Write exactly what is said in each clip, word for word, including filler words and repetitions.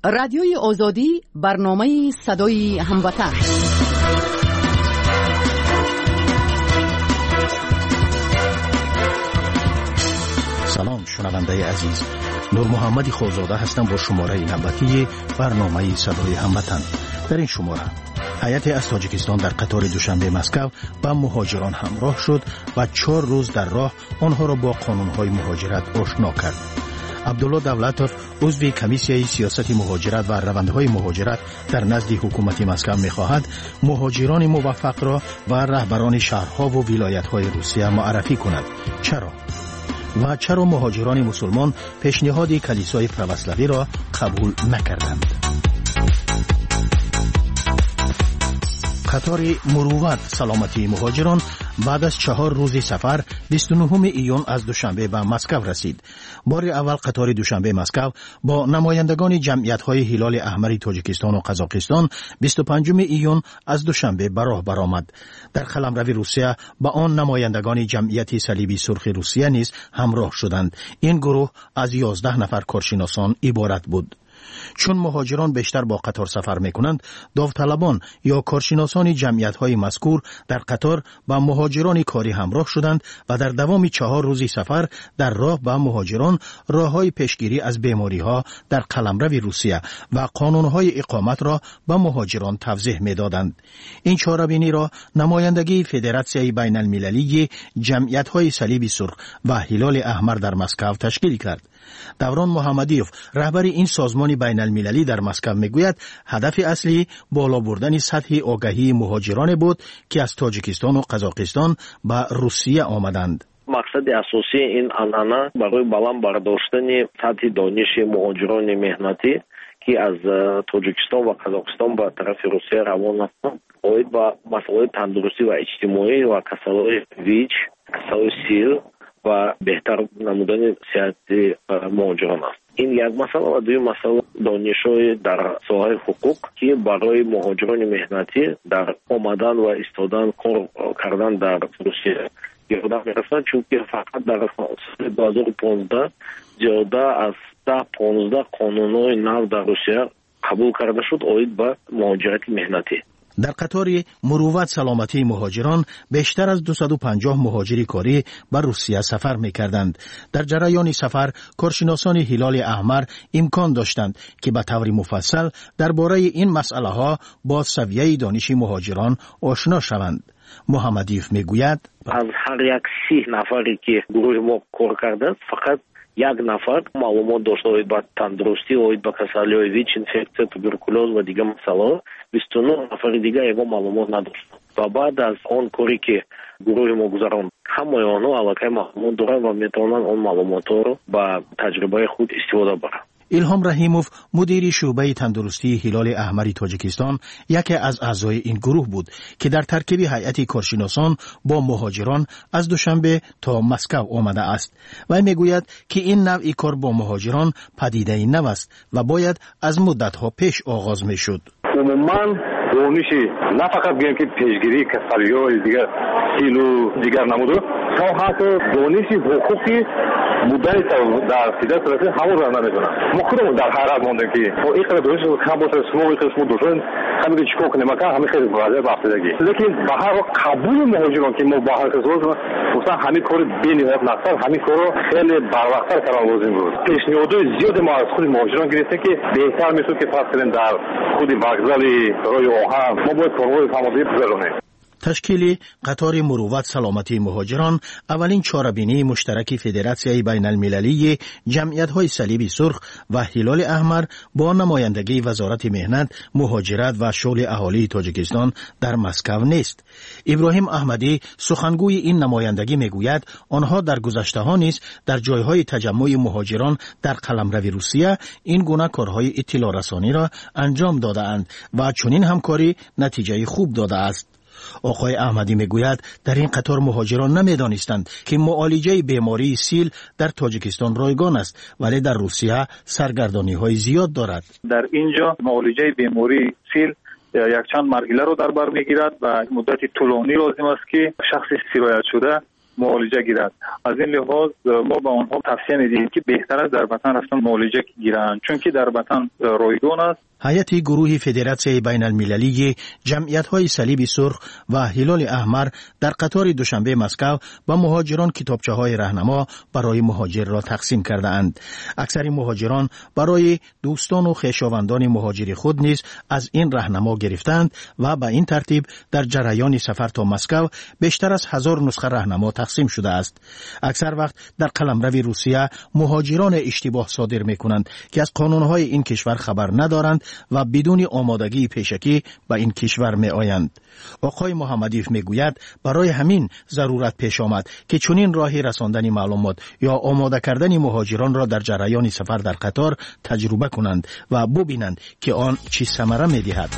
رادیوی آزادی، برنامه صدای هموطن. سلام شنونده عزیز، نور محمدی خوزاده هستم با شماره نوبتی برنامه صدای هموطن. در این شماره هیئت از تاجیکستان در قطار دوشنبه مسکو با مهاجران همراه شد و چهار روز در راه آنها را با قانون‌های مهاجرت آشنا کرد. عبدالله دولتوف عضو کمیسیه سیاست مهاجرت و روندهای مهاجرت در نزد حکومت مسکو می‌خواهد مهاجران موفق را و رهبران شهرها و ولایت‌های روسیه معرفی کند. چرا؟ و چرا مهاجران مسلمان پیشنهاد کلیسای پروسلاوی را قبول نکردند؟ قطار مروت سلامتی مهاجران بعد از چهار روز سفر بیست و نهم ایون از دوشنبه به مسکو رسید. بار اول قطار دوشنبه مسکو با نمایندگان جمعیت‌های هلال احمر تاجیکستان و قزاقستان بیست و پنجم ایون از دوشنبه به راه برآمد. در قلمرو روسیه با آن نمایندگان جمعیت صلیبی سرخ روسیه نیز همراه شدند. این گروه از یازده نفر کارشناسان عبارت بود. چون مهاجران بیشتر با قطار سفر میکنند، داوطلبان یا کارشناسان جمعیت‌های مذکور در قطار با مهاجران کاری همراه شدند و در دوام چهار روزی سفر در راه با مهاجران راه‌های پیشگیری از بیماری‌ها در قلمرو روسیه و قانون‌های اقامت را به مهاجران توضیح می‌دادند. این چاره‌بینی را نمایندگی فدراسیون بین‌المللی جمعیت‌های صلیب سرخ و هلال احمر در مسکو تشکیل کرد. دوران محمدیوف رهبر این سازمان بین المللی در مسکو میگوید هدف اصلی بالا بردن سطح آگاهی مهاجران بود که از تاجیکستان و قزاقستان به روسیه آمدند. مقصد اساسی این عنعنه برای بلند برداشتن سطح دانش مهاجران مهنتی که از تاجیکستان و قزاقستان به طرف روسیه روان هستند، اوید با مسائل تندرستی و اجتماعی و کسالای ویچ، کسالای سیل و بهتر نمودن صحت مهاجران است. این یک مسئله و دوی مسئله دانش‌های در ساحه حقوق که برای مهاجران مهنتی در آمدن و ایستادن کار کردن در روسیه یادم می‌رسد، چون که فقط در سال دو هزار و پانزده زیاده از ده پانزده قانون‌های نو در روسیه قبول کرده شد اوید به مهاجرت مهنتی. در قطار مروت سلامتی مهاجران بیشتر از دویست و پنجاه مهاجر کاری بر روسیه سفر می‌کردند. در جریان سفر کارشناسان هلال احمر امکان داشتند که به طور مفصل درباره این مسئله ها با سویه دانش مهاجران آشنا شوند. محمدیوف میگوید از هر یک سی نفری که گروه ما کار کرده فقط یک نفر معلومات داشته اوید با تندرستی، اوید با کسالی‌های ویچ، انفکسیا، توبرکولوز و دیگه مسائل. بیست و نه نفر دیگه ایگو معلومات نداشت. و بعد از آن کاری که گروه ما گذراند، همه آنها علاقه معلومات دارند و میتونن آن معلومات رو با تجربه خود استفاده برند. ایلهام رحیموف مدیر شعبه تندرستی هلال احمر تاجیکستان یکی از اعضای این گروه بود که در ترکیب هیئت کارشناسان با مهاجران از دوشنبه تا مسکو آمده است و میگوید که این نوع کار با مهاجران پدیده نو است و باید از مدت‌ها پیش آغاز میشد. عموما دانشی نه فقط بگیم که پیشگیری کسالی‌های دیگر کیلو دیگر نموده تا حتی دانشی حقوقی مدتی در سیده سرسی همون را نمیدونم. ما خودمون در حیرت ماندیم که با این قدر دانش کم باشه شما این قسمو دوشن همین چیکار کنیم که همین خیلی واضحه بحثیدگی. لیکن به هر قبول مهاجران که ما با هر کس روز مثلا همین کار بی‌نهایت نقصر همین کارو خیلی بروقتر کردن لازم بود. پیشنهادهای زیاد ما از خود مهاجران گرفته که بهتر میشه که فرض کنیم در خود وокزال راه آهن ما باید کارهای تمامی بزنیم. تشکیل قطار مروت سلامتی مهاجران اولین چاره‌بینی مشترک فدراسیون بین المللی جمعیت‌های صلیب سرخ و هلال احمر با نمایندگی وزارت مهنت، مهاجرت و شغل اهالی تاجیکستان در مسکو نیست. ابراهیم احمدی سخنگوی این نمایندگی میگوید آنها در گذشته‌ها نیز در جایهای تجمع مهاجران در قلمرو روسیه این گونه کارهای اطلاع رسانی را انجام داده‌اند و چنین همکاری نتیجه خوب داده است. آقای احمدی میگوید در این قطار مهاجران نمیدانستند که معالجه بیماری سیل در تاجیکستان رایگان است ولی در روسیه سرگردانی های زیاد دارد. در اینجا معالجه بیماری سیل یک چند مرحله رو در بر میگیرد و مدت طولانی لازم است که شخص سیرایت شده معالجه گیرند. از این لحاظ ما به آنها توصیه می‌دهیم که بهتر است در وطن رفتن معالجه گیرند، چون که در وطن رایگان است. هیئت گروه فدراسیون بین المللی جمعیت‌های صلیب سرخ و هلال احمر در قطار دوشنبه مسکو به مهاجران کتابچه‌های راهنما برای مهاجر را تقسیم کرده‌اند. اکثر مهاجران برای دوستان و خویشاوندان مهاجر خود نیز از این راهنما گرفتند و به این ترتیب در جریان سفر تا مسکو بیشتر از هزار نسخه راهنما تقسیم شده است. اکثر وقت در قلمرو روسیه مهاجران اشتباه صادر می‌کنند که از قانون‌های این کشور خبر ندارند و بدون آمادگی پیشکی به این کشور می آیند. آقای محمدیف می گوید برای همین ضرورت پیش آمد که چنین راهی رساندن معلومات یا آماده کردن مهاجران را در جریان سفر در قطار تجربه کنند و ببینند که آن چه ثمره می دهد.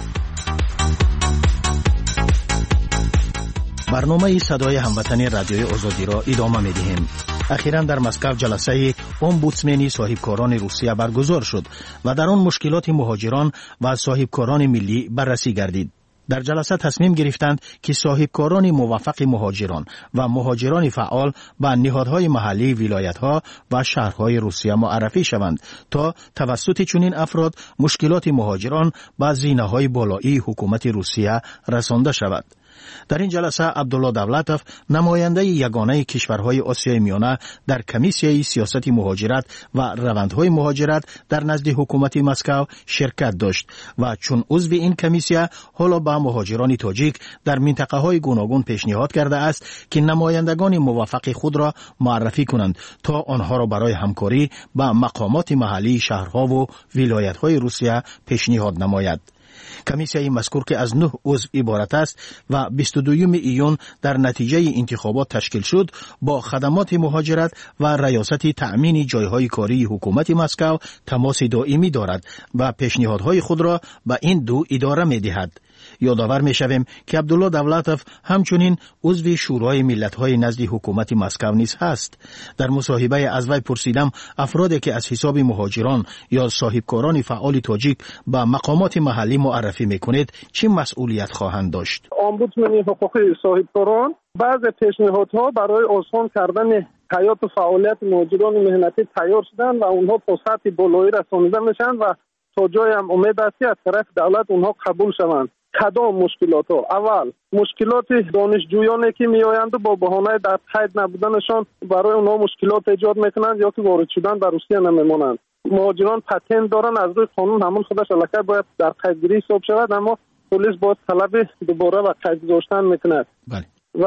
برنامه صدای هموطنی رادیوی آزادی را ادامه می دهیم. اخیراً در مسکو جلسه امبودسمنی صاحبکاران روسیه برگزار شد و در آن مشکلات مهاجران و صاحبکاران ملی بررسی گردید. در جلسه تصمیم گرفتند که صاحبکاران موفق مهاجران و مهاجران فعال به نهادهای محلی ولایت‌ها و شهرهای روسیه معرفی شوند تا توسط چنین افراد مشکلات مهاجران به زینه‌های بالایی حکومت روسیه رسانده شود. در این جلسه عبدالله دولتوف نماینده یگانه کشورهای آسیای میانه در کمیسیه سیاست مهاجرت و روندهای مهاجرت در نزد حکومت مسکو شرکت داشت و چون عضو این کمیسیه حالا به مهاجران تاجیک در منطقه های گوناگون پیشنهاد کرده است که نمایندگان موفق خود را معرفی کنند تا آنها را برای همکاری با مقامات محلی شهرها و ولایت‌های روسیه پیشنهاد نماید. کمیسیه مذکور که از نه عضو عبارت است و بیست و دوم ایون در نتیجه انتخابات تشکیل شد، با خدمات مهاجرت و ریاست تأمین جایهای کاری حکومت مسکو تماس دائمی دارد و پیشنهادهای خود را به این دو اداره می دهد. یادآور می شویم که عبدالله دولتوف همچنین عضو شورای ملت‌های نزد حکومت مسکو نیز هست. در مصاحبه از وی پرسیدم افرادی که از حساب مهاجران یا صاحبکاران فعال تاجیک به مقامات محلی معرفی میکنید چه مسئولیت خواهند داشت؟ امبودسمن حقوقی صاحبکاران بعض پیشنهادها برای آسان کردن حیات و فعالیت مهاجران مهنتی تیار شدن و اونها تا سطح بالایی رسانیده میشن و تا جای هم امید است که از طرف دولت اونها قبول شوند. کدام مشکلات ها؟ اول مشکلات دانشجویانی که می آیند با بهانه در قید نبودنشان برای اونها مشکلات ایجاد میکنند یا که وارد شدن به روسیه نمیمانند. مهاجران پتنت دارن، از روی قانون همون خودش الکی باید در قیدگیری حساب شود، اما پلیس باید طلب دوباره و قید گذاشتن میکند. بله. و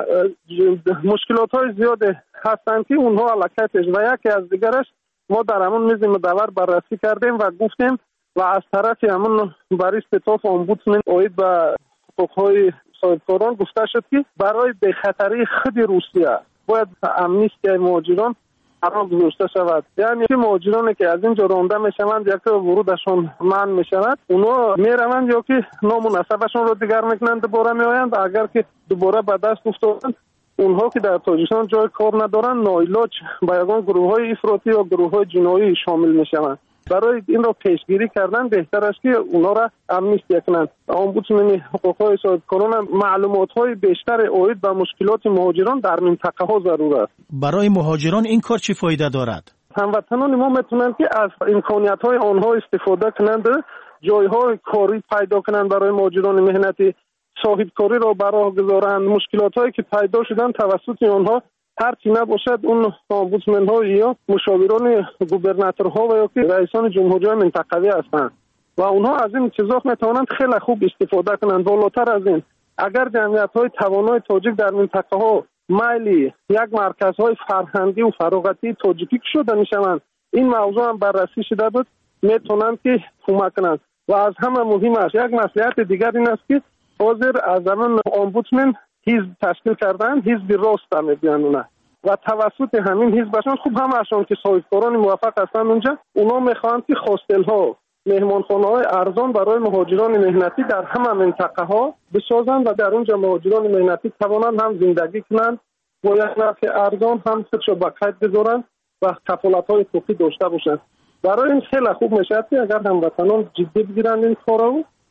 مشکلات های زیاد هستند که اونها الکی پیش و یکی از دیگرش ما در همون میز مدور بررسی کردیم و گفتیم و از طرف همون بریستاف امبودسمن اوید به حقوقهای صاحبکاران گفته شد که برای بخطری خود روسیه باید امنیستی مهاجران قرار گذاشته شود. یعنی که مهاجرانی که از اینجا رانده میشوند یا که ورودشان منع میشود اونا میروند یا که نام و نسبشان رو دیگر میکنند دوباره میآیند. اگر که دوباره به دست افتادند اونها که در تاجیکستان جای کار ندارند ناعلاج به یگان گروه‌های افراطی یا گروه‌های جنایی شامل میشوند. برای این را پیشگیری کردن بهتر است که اونا را امنیستی کنند. امبودسمن حقوقهای صاحبکاران معلومات‌های بیشتر اوید به مشکلات مهاجران در منطقه ها ضرور است. برای مهاجران این کار چه فایده دارد؟ هموطنان ما میتونند که از امکانیت‌های آنها استفاده کنند، جایهای کاری پیدا کنند برای مهاجران مهنتی، صاحبکاری را برای گذارند. مشکلات‌هایی که پیدا شدن توسط آنها هر چی نباشد اون امبودسمن ها یا مشاوران گوبرناتورها و یا که رئیسان جمهوری منطقوی هستند و اونها از این چیزا میتوانند خیلی خوب استفاده کنند. بالاتر از این اگر جمعیت های توانای تاجیک در منطقه ها مایلی یک مرکز های فرهنگی و فراغتی تاجیکی شده میشوند، این موضوع هم بررسی شده بود، میتونند که کمک کنند. و از همه مهم است یک مصلحت دیگر این است که حاضر از زمان امبودسمن حزب تشکیل کردن، حزب راست هم میگن و توسط همین حزبشان خوب همشون که صاحبکاران موفق هستند اونجا اونا میخواهند که هاستل ها، مهمانخانه های ارزان برای مهاجران مهنتی در همه منطقه ها بسازند و در اونجا مهاجران مهنتی توانند هم زندگی کنند با یک نرخ ارزان، هم خودشو به قید بذارند و کفالت های حقوقی داشته باشند. برای این خیلی خوب میشه که اگر هموطنان جدی بگیرند این کارو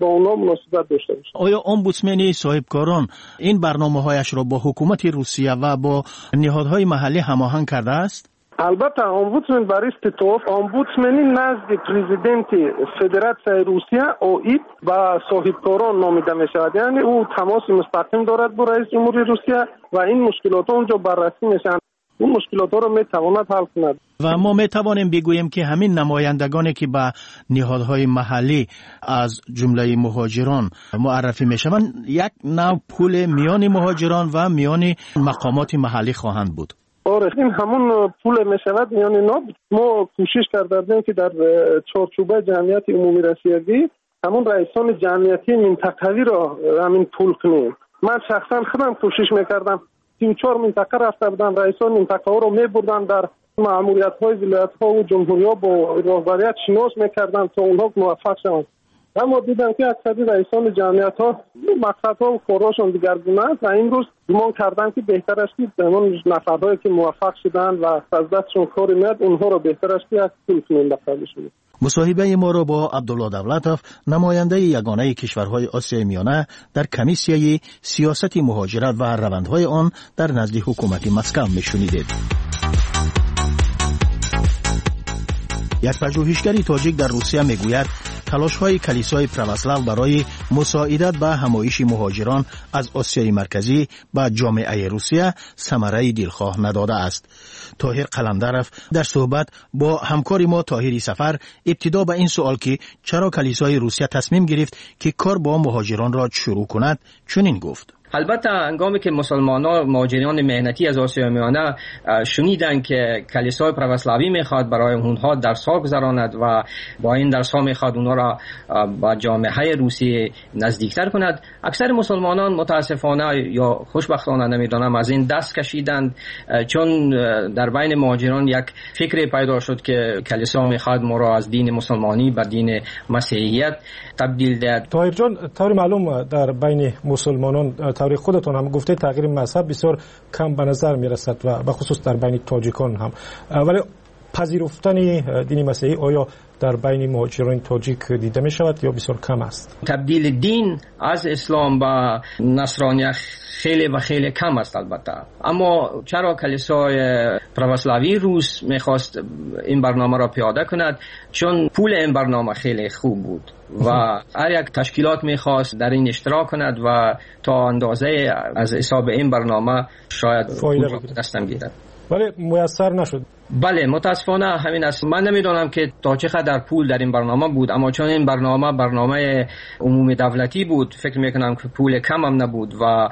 با اونا مناسبت داشته باشه. آیا امبودسمن صاحبکاران این برنامه‌هایش را با حکومت روسیه و با نهادهای محلی هماهنگ کرده است؟ البته امبودسمن برای استطاف امبودسمنی نزد پرزیدنت فدراسیون روسیه اوید و صاحبکاران نامیده می شود. یعنی او تماس مستقیم دارد با رئیس جمهوری روسیه و این مشکلات اونجا بررسی میشن. اون مشکلات رو می تواند حل کند. و ما می توانیم بگوییم که همین نمایندگانی که به نهادهای محلی از جمله مهاجران معرفی می شوند یک نوع پول میان مهاجران و میان مقامات محلی خواهند بود. آره این همون پول می شود میان اینا. ما کوشش کردیم که در چارچوبه جمعیت عمومی رسیدگی همون رئیسان جمعیتی منطقوی را همین پول کنیم. من شخصا خودم کوشش میکردم. سی و چهار منطقه رفته بودم، رئیسان منطقه ها رو می بردن در مأموریت های ولایت ها و جمهوری ها با رهبریت شناس میکردن تا اونها موفق شوند. اما دیدم که اکثری رئیسان جمعیت ها مقصد ها و کارهاشون دیگرگونه است و این روز گمان کردن که بهتر است که اون نفرهایی که موفق شدن و از دستشون کار میاد اونها رو بهتر است که از پول منتقل بشن. مصاحبه ما را با عبدالله دولتوف، نماینده یگانه کشورهای آسیای میانه در کمیسیه سیاست مهاجرت و روندهای آن در نزد حکومت مسکو میشنیدید. یک پژوهشگری تاجیک در روسیه میگوید تلاش‌های کلیسای پروسلاو برای مساعدت به همایش مهاجران از آسیای مرکزی به جامعه روسیه ثمره دلخواه نداده است. طاهر قلندرف در صحبت با همکار ما طاهری سفر ابتدا به این سوال که چرا کلیسای روسیه تصمیم گرفت که کار با مهاجران را شروع کند چنین گفت: البته هنگامی که مسلمانان مهاجران مهنتی از آسیای میانه شنیدن که کلیسای پروسلاوی میخواد برای اونها درس‌ها گذراند و با این درس‌ها میخواد اونها را با جامعه روسیه نزدیکتر کند، اکثر مسلمانان متاسفانه یا خوشبختانه نمیدونم از این دست کشیدند، چون در بین مهاجران یک فکری پیدا شد که کلیسا میخواد ما را از دین مسلمانی به دین مسیحیت تبدیل دهد. طاهر جان، طور معلوم در بین مسلمانان طور خودتون هم گفته تغییر مذهب بسیار کم به نظر میرسد و به خصوص در بین تاجیکان هم، ولی پذیرفتن دین مسیحی آیا در بین مهاجران تاجیک دیده می شود یا بسیار کم است؟ تبدیل دین از اسلام به نصرانیت خیلی و خیلی کم است البته. اما چرا کلیسای پروسلاوی روس میخواست این برنامه را پیاده کند؟ چون پول این برنامه خیلی خوب بود و هر یک تشکیلات میخواست در این اشتراک کند و تا اندازه از حساب این برنامه شاید دستم گیرد، ولی میسر نشد. بله متاسفانه همین است. من نمیدونم که تا چه قدر پول در این برنامه بود، اما چون این برنامه برنامه عمومی دولتی بود فکر میکنم که پول کم هم نبود و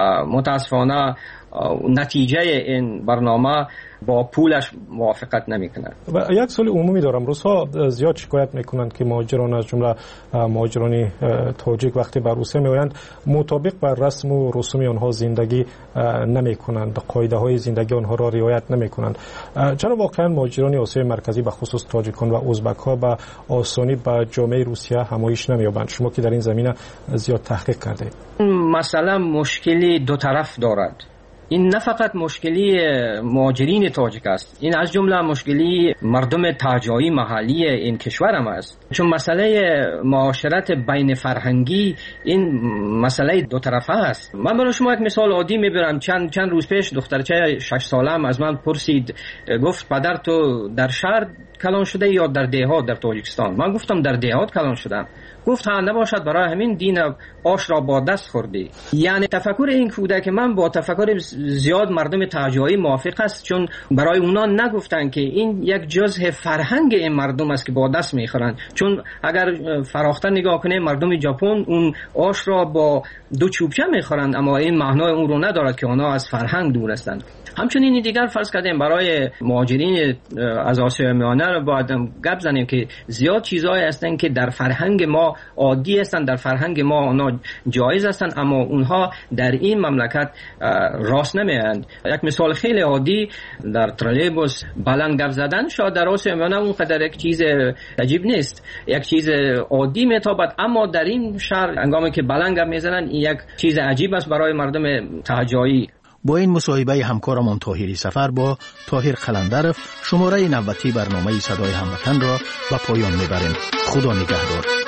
متاسفانه نتیجه این برنامه با پولش موافقت نمیکنند. و یک سوال عمومی دارم، روس‌ها زیاد شکایت میکنند که مهاجران از جمله مهاجران تاجیک وقتی به روسیه میآیند مطابق بر رسم و رسوم آنها زندگی نمیکنند، قاعده های زندگی آنها را رعایت نمیکنند. چرا واقعا مهاجران آسیای مرکزی به خصوص تاجیکان و ازبک ها به آسانی به جامعه روسیه همایش نمییابند؟ شما که در این زمینه زیاد تحقیق کردید. مثلا مشکلی دو طرف دارد. این نه فقط مشکلی مهاجرین تاجیک است، این از جمله مشکلی مردم تاجایی محلی این کشور هم است، چون مسئله معاشرت بین فرهنگی این مسئله دو طرفه است. من برای شما یک مثال عادی میبرم. چند چند روز پیش دخترچه شش سالم از من پرسید، گفت پدر تو در شهر کلان شده یا در دهات در تاجیکستان؟ من گفتم در دهات کلان شدم. گفت ها نباشد برای همین دین آش را با دست خوردی. یعنی تفکر این کودک من با تفکر زیاد مردم تاجایی موافق است، چون برای اونا نگفتن که این یک جزء فرهنگ این مردم است که با دست میخورن. چون اگر فراختر نگاه کنه مردم ژاپن اون آش را با دو چوبچه میخورند، اما این معنای اون رو ندارد که اونا از فرهنگ دور هستند. همچنین دیگر فرض کردیم برای مهاجرین از آسیای میانه رو باید گپ زنیم که زیاد چیزایی هستند که در فرهنگ ما عادی هستند، در فرهنگ ما اونا جایز هستند، اما اونها در این مملکت راست نمیاند. یک مثال خیلی عادی، در ترولبوس بلند گپ زدن شاید در آسیای میانه اونقدر یک چیز عجیب نیست، یک چیز عادی میتابد، اما در این شهر هنگامی که بلند گپ میزنن یک چیز عجیب است برای مردم تاجایی. با این مصاحبه همکارمان طاهری سفر با طاهر قلندرف شماره نوتی برنامه صدای هموطن را به پایان میبریم. خدا نگهدار.